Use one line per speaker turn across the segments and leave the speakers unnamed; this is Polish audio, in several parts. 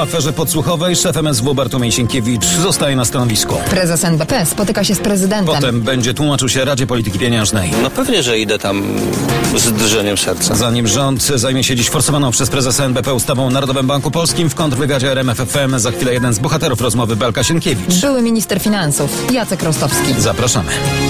aferze podsłuchowej szef MSW Bartłomiej Sienkiewicz zostaje na stanowisku.
Prezes NBP spotyka się z prezydentem.
Potem będzie tłumaczył się Radzie Polityki Pieniężnej.
No pewnie, że idę tam z drżeniem serca.
Zanim rząd zajmie się dziś forsowaną przez prezesa NBP ustawą o Narodowym Banku Polskim, w kontrwywiadzie RMF FM za chwilę jeden z bohaterów rozmowy Belka Sienkiewicz.
Były minister finansów Jacek Rostowski.
Zapraszamy.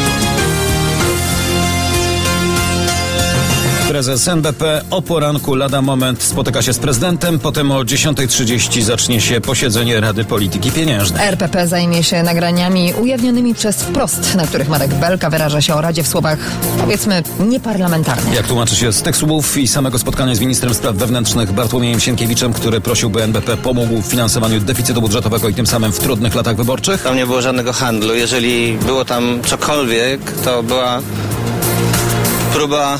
Prezes NBP o poranku lada moment spotyka się z prezydentem, potem o 10:30 zacznie się posiedzenie Rady Polityki Pieniężnej.
RPP zajmie się nagraniami ujawnionymi przez Wprost, na których Marek Belka wyraża się o Radzie w słowach, powiedzmy, nieparlamentarnych.
Jak tłumaczy się z tych słów i samego spotkania z ministrem spraw wewnętrznych Bartłomiejem Sienkiewiczem, który prosił, by NBP pomógł w finansowaniu deficytu budżetowego i tym samym w trudnych latach wyborczych?
Tam nie było żadnego handlu. Jeżeli było tam cokolwiek, to była próba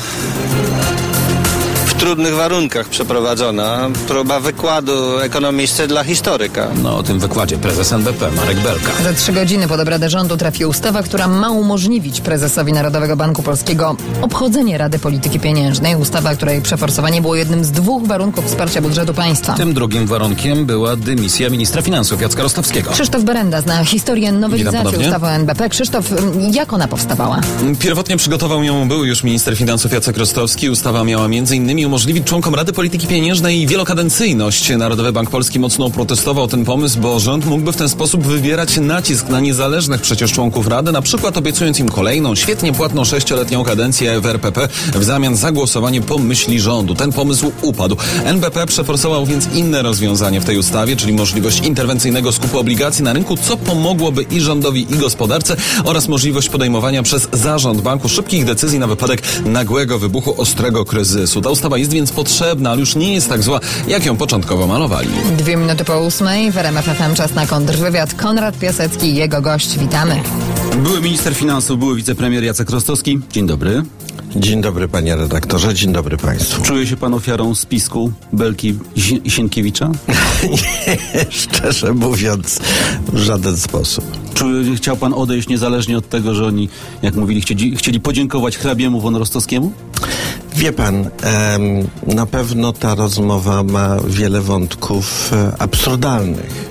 w trudnych warunkach przeprowadzona, próba wykładu ekonomisty dla historyka.
No o tym wykładzie prezes NBP Marek Belka.
Za 3 godziny pod obradę rządu trafi ustawa, która ma umożliwić prezesowi Narodowego Banku Polskiego obchodzenie Rady Polityki Pieniężnej. Ustawa, której przeforsowanie było jednym z 2 warunków wsparcia budżetu państwa.
Tym drugim warunkiem była dymisja ministra finansów Jacka Rostowskiego.
Krzysztof Berenda zna historię nowelizacji ustawy o NBP. Krzysztof, jak ona powstawała?
Pierwotnie przygotował ją były już minister finansów Jacek Rostowski. Ustawa miała m.in. umożliwić członkom Rady Polityki Pieniężnej wielokadencyjność. Narodowy Bank Polski mocno protestował ten pomysł, bo rząd mógłby w ten sposób wywierać nacisk na niezależnych przecież członków Rady, na przykład obiecując im kolejną, świetnie płatną 6-letnią kadencję w RPP w zamian za głosowanie po myśli rządu. Ten pomysł upadł. NBP przeforsował więc inne rozwiązanie w tej ustawie, czyli możliwość interwencyjnego skupu obligacji na rynku, co pomogłoby i rządowi, i gospodarce, oraz możliwość podejmowania przez zarząd banku szybkich decyzji na wypadek nagłego wybuchu ostrego kryzysu. Ta ustawa jest więc potrzebna, ale już nie jest tak zła, jak ją początkowo malowali.
2 minuty po 8 w RMF FM czas na kontrwywiad. Konrad Piasecki i jego gość. Witamy.
Były minister finansów, były wicepremier Jacek Rostowski. Dzień dobry.
Dzień dobry, panie redaktorze, dzień dobry państwu.
Czuje się pan ofiarą spisku Belki i Sienkiewicza?
Nie, szczerze mówiąc, w żaden sposób.
Chciał pan odejść niezależnie od tego, że oni, jak mówili, chcieli podziękować hrabiemu von Rostowskiemu?
Wie pan, na pewno ta rozmowa ma wiele wątków absurdalnych.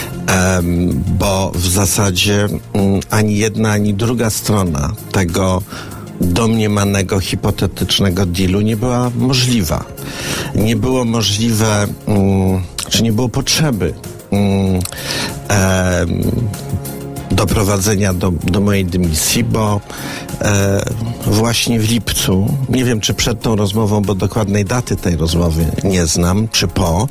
Bo w zasadzie ani jedna, ani druga strona tego domniemanego, hipotetycznego dealu nie była możliwa. Nie było możliwe, czy nie było potrzeby doprowadzenia do mojej dymisji, bo właśnie w lipcu, nie wiem czy przed tą rozmową, bo dokładnej daty tej rozmowy nie znam, czy po,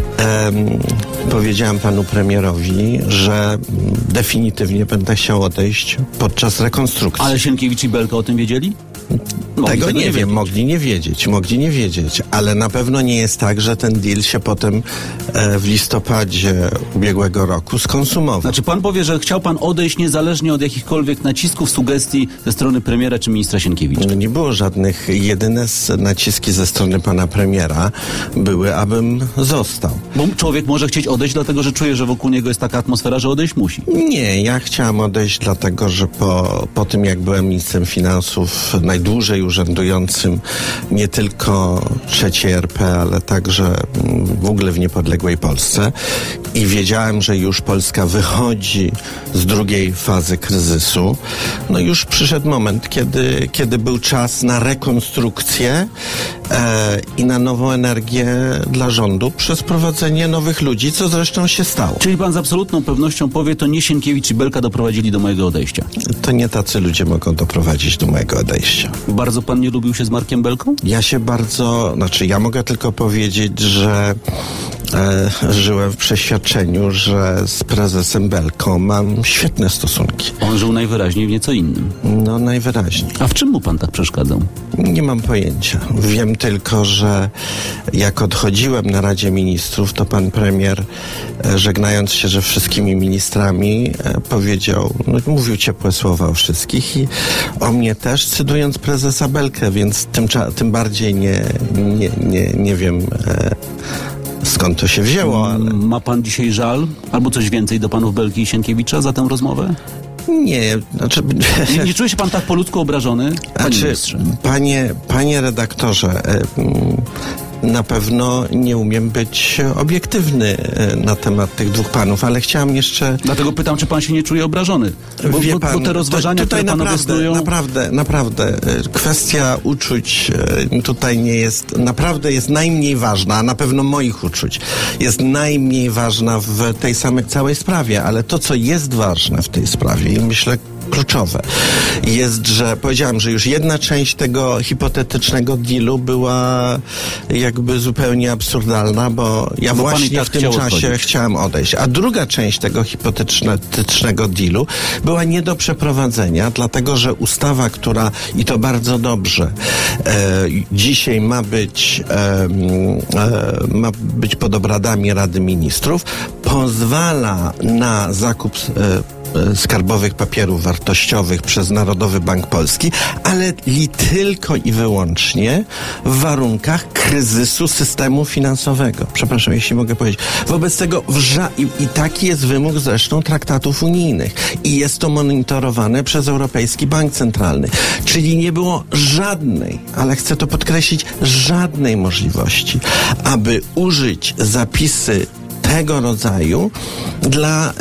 powiedziałem panu premierowi, że definitywnie będę chciał odejść podczas rekonstrukcji.
Ale Sienkiewicz i Belka o tym wiedzieli?
Tego nie wiem, mogli nie wiedzieć, ale na pewno nie jest tak, że ten deal się potem w listopadzie ubiegłego roku skonsumował.
Znaczy pan powie, że chciał pan odejść niezależnie od jakichkolwiek nacisków, sugestii ze strony premiera czy ministra Sienkiewicza?
No nie było żadnych, jedyne naciski ze strony pana premiera były, abym został.
Bo człowiek może chcieć odejść, dlatego że czuje, że wokół niego jest taka atmosfera, że odejść musi.
Nie, ja chciałem odejść dlatego, że po tym jak byłem ministrem finansów najdłużej urzędującym nie tylko III RP, ale także w ogóle w niepodległej Polsce i wiedziałem, że już Polska wychodzi z drugiej fazy kryzysu, no już przyszedł moment, kiedy był czas na rekonstrukcję i na nową energię dla rządu przez prowadzenie nowych ludzi, co zresztą się stało.
Czyli pan z absolutną pewnością powie, to nie Sienkiewicz i Belka doprowadzili do mojego odejścia.
To nie tacy ludzie mogą doprowadzić do mojego odejścia.
Bardzo pan nie lubił się z Markiem Belką?
Ja mogę tylko powiedzieć, że żyłem w przeświadczeniu, że z prezesem Belką mam świetne stosunki.
On żył najwyraźniej w nieco innym.
No, najwyraźniej.
A w czym mu pan tak przeszkadzał?
Nie mam pojęcia. Wiem tylko, że jak odchodziłem na Radzie Ministrów, to pan premier, żegnając się ze wszystkimi ministrami, powiedział, mówił ciepłe słowa o wszystkich i o mnie też, cytując prezesa Belkę, więc tym bardziej nie wiem, skąd to się wzięło, ale...
Ma pan dzisiaj żal? Albo coś więcej do panów Belki i Sienkiewicza za tę rozmowę?
Nie,
Nie czuje się pan tak po ludzku obrażony? Panie ministrze.
Panie redaktorze, na pewno nie umiem być obiektywny na temat tych dwóch panów, ale chciałem jeszcze...
Dlatego pytam, czy pan się nie czuje obrażony? Bo te rozważania,
tutaj
które panowie stoją...
Naprawdę, kwestia uczuć tutaj nie jest, naprawdę jest najmniej ważna, a na pewno moich uczuć jest najmniej ważna w tej samej całej sprawie, ale to, co jest ważne w tej sprawie i myślę kluczowe, jest, że powiedziałem, że już jedna część tego hipotetycznego dealu była jakby zupełnie absurdalna, bo ja właśnie tak w tym czasie chciałem odejść. A druga część tego hipotetycznego dealu była nie do przeprowadzenia, dlatego, że ustawa, która, i to bardzo dobrze, dzisiaj ma być pod obradami Rady Ministrów, pozwala na zakup skarbowych papierów wartościowych przez Narodowy Bank Polski, ale tylko i wyłącznie w warunkach kryzysu systemu finansowego. Przepraszam, jeśli mogę powiedzieć. Wobec tego i taki jest wymóg zresztą traktatów unijnych i jest to monitorowane przez Europejski Bank Centralny. Czyli nie było żadnej, ale chcę to podkreślić, żadnej możliwości, aby użyć zapisy tego rodzaju dla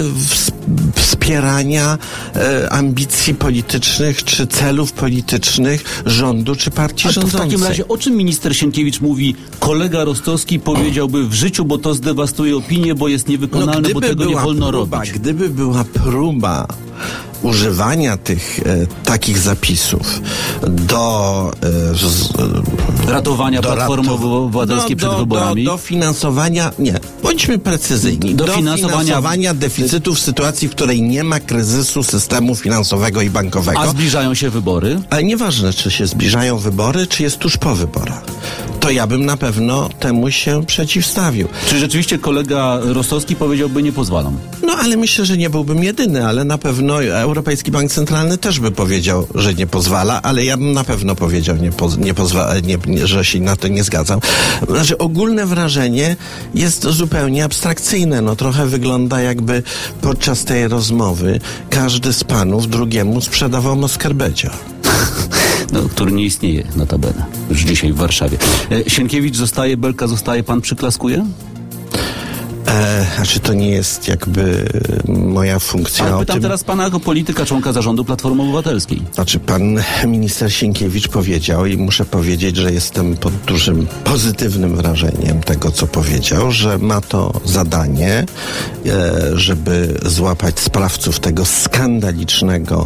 wspierania ambicji politycznych czy celów politycznych rządu czy partii rządzącej.
W takim razie o czym minister Sienkiewicz mówi? Kolega Rostowski powiedziałby w życiu, bo to zdewastuje opinię, bo jest niewykonalne, bo tego nie wolno robić.
Gdyby była próba używania tych takich zapisów do
ratowania Platformy Obywatelskiej przed wyborami.
Do finansowania, nie, bądźmy precyzyjni, do finansowania deficytu w sytuacji, w której nie ma kryzysu systemu finansowego i bankowego.
A zbliżają się wybory?
Ale nieważne, czy się zbliżają wybory, czy jest tuż po wyborach. To ja bym na pewno temu się przeciwstawił.
Czy rzeczywiście kolega Rostowski powiedziałby, nie pozwalam?
No, ale myślę, że nie byłbym jedyny, ale na pewno Europejski Bank Centralny też by powiedział, że nie pozwala, ale ja bym na pewno powiedział, że się na to nie zgadzam. Znaczy, ogólne wrażenie jest zupełnie abstrakcyjne. No, trochę wygląda, jakby podczas tej rozmowy każdy z panów drugiemu sprzedawał Moskerbedzio.
No, który nie istnieje, notabene, już dzisiaj w Warszawie. Sienkiewicz zostaje, Belka zostaje, pan przyklaskuje?
Znaczy, to nie jest jakby moja funkcja.
Ale pytam teraz pana jako polityka, członka zarządu Platformy Obywatelskiej.
Znaczy, pan minister Sienkiewicz powiedział i muszę powiedzieć, że jestem pod dużym pozytywnym wrażeniem tego, co powiedział, że ma to zadanie, żeby złapać sprawców tego skandalicznego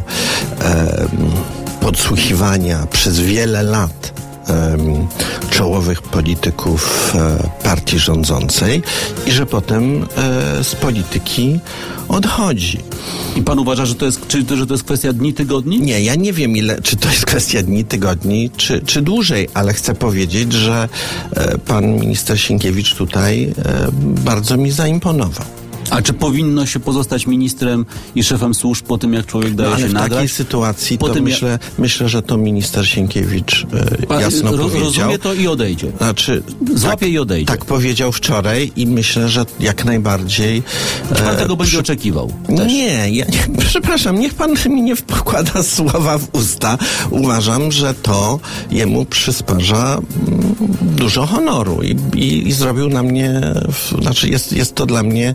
podsłuchiwania przez wiele lat czołowych polityków partii rządzącej i że potem z polityki odchodzi.
I pan uważa, że to jest kwestia dni, tygodni?
Nie, ja nie wiem, czy to jest kwestia dni, tygodni, czy dłużej, ale chcę powiedzieć, że pan minister Sienkiewicz tutaj bardzo mi zaimponował.
A czy powinno się pozostać ministrem i szefem służb po tym, jak człowiek daje się nagrać?
Ale w takiej sytuacji to myślę, że to minister Sienkiewicz jasno powiedział.
Rozumie to i odejdzie.
Znaczy,
złapie i odejdzie.
Tak powiedział wczoraj i myślę, że jak najbardziej...
Czy pan tego będzie oczekiwał? Też?
Nie, przepraszam, niech pan mi nie wkłada słowa w usta. Uważam, że to jemu przysparza dużo honoru i zrobił na mnie, znaczy jest to dla mnie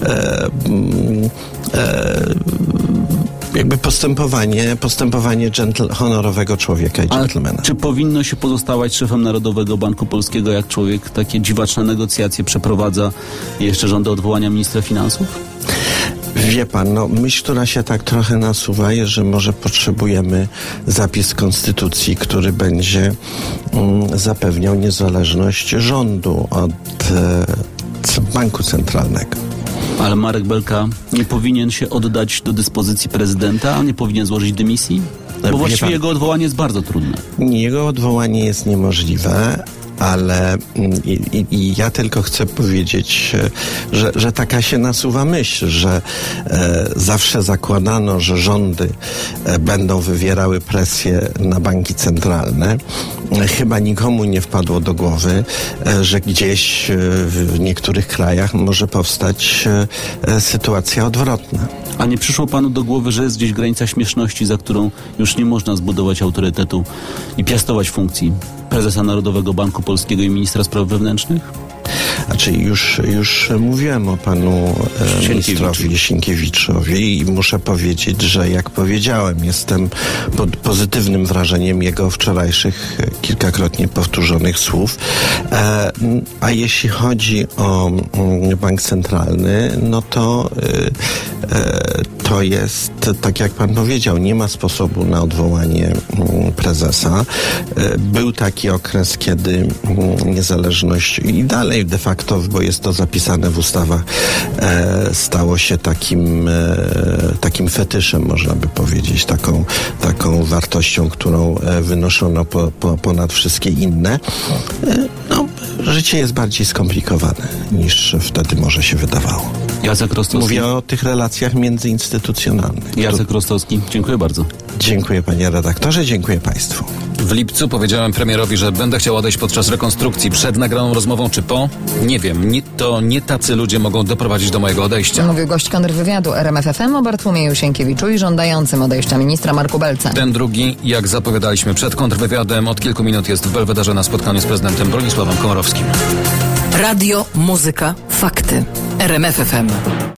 jakby postępowanie honorowego człowieka i dżentelmena.
A czy powinno się pozostawać szefem Narodowego Banku Polskiego, jak człowiek takie dziwaczne negocjacje przeprowadza i jeszcze żąda odwołania ministra finansów?
Wie pan, myśl, która się tak trochę nasuwa, jest, że może potrzebujemy zapis konstytucji, który będzie zapewniał niezależność rządu od Banku Centralnego.
Ale Marek Belka nie powinien się oddać do dyspozycji prezydenta, a nie powinien złożyć dymisji? Bo właściwie jego odwołanie jest bardzo trudne.
Jego odwołanie jest niemożliwe, ale i ja tylko chcę powiedzieć, że taka się nasuwa myśl, że zawsze zakładano, że rządy będą wywierały presję na banki centralne. Chyba nikomu nie wpadło do głowy, że gdzieś w niektórych krajach może powstać sytuacja odwrotna.
A nie przyszło panu do głowy, że jest gdzieś granica śmieszności, za którą już nie można zbudować autorytetu i piastować funkcji? prezesa Narodowego Banku Polskiego i ministra spraw wewnętrznych?
Znaczy już mówiłem o panu ministrowi Sienkiewiczowi i muszę powiedzieć, że jak powiedziałem, jestem pod pozytywnym wrażeniem jego wczorajszych kilkakrotnie powtórzonych słów. A jeśli chodzi o bank centralny, no to jest, tak jak pan powiedział, nie ma sposobu na odwołanie prezesa. Był taki okres, kiedy niezależność i dalej de facto, bo jest to zapisane w ustawach, stało się takim fetyszem, można by powiedzieć, taką wartością, którą wynoszono ponad wszystkie inne. No, życie jest bardziej skomplikowane niż wtedy może się wydawało.
Jacek Rostowski.
Mówię o tych relacjach międzyinstytucjonalnych.
Jacek Rostowski, dziękuję bardzo.
Dziękuję panie redaktorze, dziękuję państwu.
W lipcu powiedziałem premierowi, że będę chciał odejść podczas rekonstrukcji. Przed nagraną rozmową czy po? Nie wiem. To nie tacy ludzie mogą doprowadzić do mojego odejścia.
Mówił gość kontrwywiadu RMF FM o Bartłomieju Sienkiewiczu i żądającym odejścia ministra Marku Belce.
Ten drugi, jak zapowiadaliśmy przed kontrwywiadem, od kilku minut jest w Belwederze na spotkaniu z prezydentem Bronisławem Komorowskim.
Radio, muzyka, fakty. RMF FM.